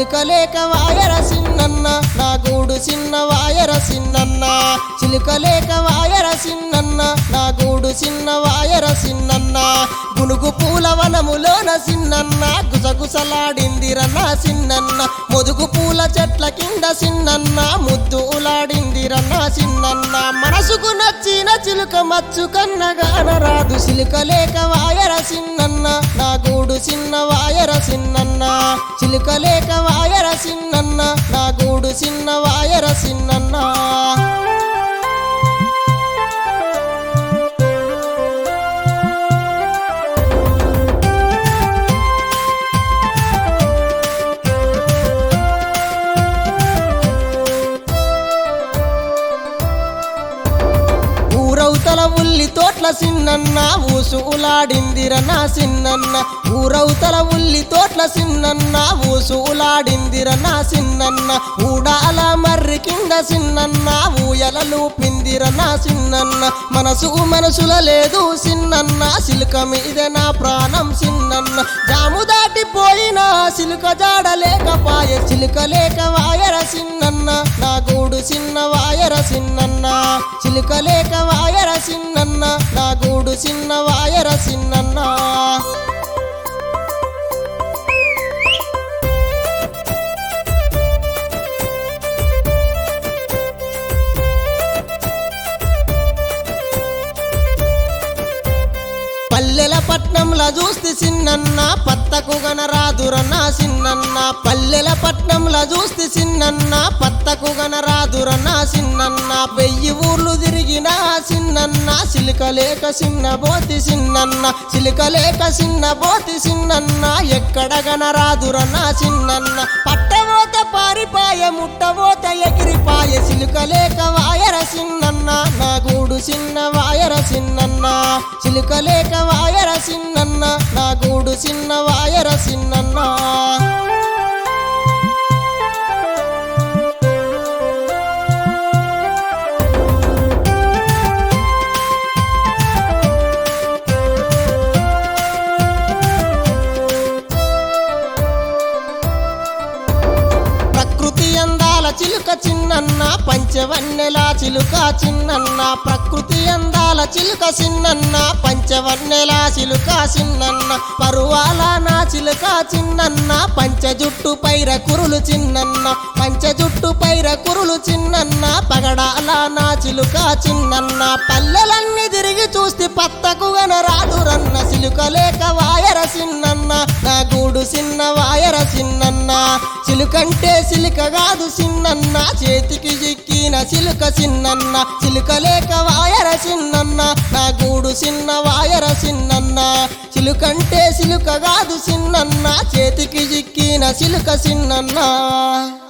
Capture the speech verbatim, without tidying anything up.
చిలుకలేక వాయర సిన్నన్న నా గూడు చిన్న వాయర సిన్నన్న చిలుకలేక వాయర సిన్నన్న నా గూడు చిన్న వాయర సిన్నన్న గునుగు పూల వనములోన సిన్నన్న గుసగుసలాడిందిరన్న సిన్నన్న మొదుగు పూల చెట్ల కింద సిన్నన్న ముద్దు ఉలాడిందిరన్న సిన్నన్న మనసుకు నచ్చిన చిలుక మచ్చు కన్నగాన రాదు చిలుకలేక వాయర సిన్నన్న నా గూడు చిన్న వాయర సిన్నన్న చిలుకలేక వాయర సిన్నన్న నా గూడు చిన్న వాయర సిన్నన్న ఊరవుతల ఉల్లి తోట్ల సిన్నన్న ఊసు ఉలాడిందిరన్న సిన్నన్న ఊరవుతల ఉల్లి తోట్ల సిన్నన్న ఊసు ఉలాడిందిరన్న సిన్నన్న ఊడాల మర్రి కింద సిన్నన్న ఊయలలు పిందిరన్న సిన్నన్న మనసు మనసుల లేదు సిన్నన్న సిలుక మీద నా ప్రాణం సిన్నన్న జాము దాటిపోయినా సిలుక జాడలేకపాయ చిలుక లేక వాయర సిన్నన్న నా గూడు చిన్న వాయర సిన్నన్న చిలుక లేక వాయర సిన్నన్న నా గూడు చిన్న వాయర సిన్నన్న పల్లెల పట్నంలా చూస్తే సిన్నన్న పత్తకు గనరాదురన్న సిన్నన్న పల్లెల పట్నంలా చూస్తే సిన్నన్న పత్తకు గనరాదురన్న సిన్నన్న వెయ్యి ఊర్లు తిరిగినా సిన్నన్న సిలుకలేక సిన్న బోతి సిన్నన్న సిలుకలేక సిన్న బోతి సిన్నన్న ఎక్కడ గనరాదురన్న సిన్నన్న పట్టబోత పారిపాయ ముట్టబోత ఎగిరిపాయ సిలుకలేక వాయర సిన్నన్న నా గూడు చిన్న వాయర సిన్నన్న చిలుకలేక వాయర సిన్నన్న నా గూడు చిన్న వాయర సిన్నన్న చిలుక చిన్నన్న పంచవన్నెల చిలుక చిన్నన్న ప్రకృతి అందాల చిలుక చిన్నన్న పంచవన్నెల చిలుక చిన్నన్న పరువాల నా చిలుక చిన్నన్న పంచ జుట్టు పైర కురులు చిన్నన్న పంచ జుట్టు పైర కురులు చిన్నన్న పగడాల నా చిలుక చిన్నన్న పల్లెలన్నీ తిరిగి చూస్తే పత్తకు గనరాదురన్న చిలుక లేక వాయర సిన్నన్న నా గూడు చిన్న వాయర సిన్నన్న చిలుకంటే చిలుక కాదు సిన్నన్న చేతికి చిక్కిన చిలుక సిన్నన్న చిలుక లేక వాయర సిన్నన్న నా గూడు చిన్న వాయర సిన్నన్న చిలుకంటే చిలుక కాదు సిన్నన్న చేతికి చిక్కిన చిలుక సిన్నన్న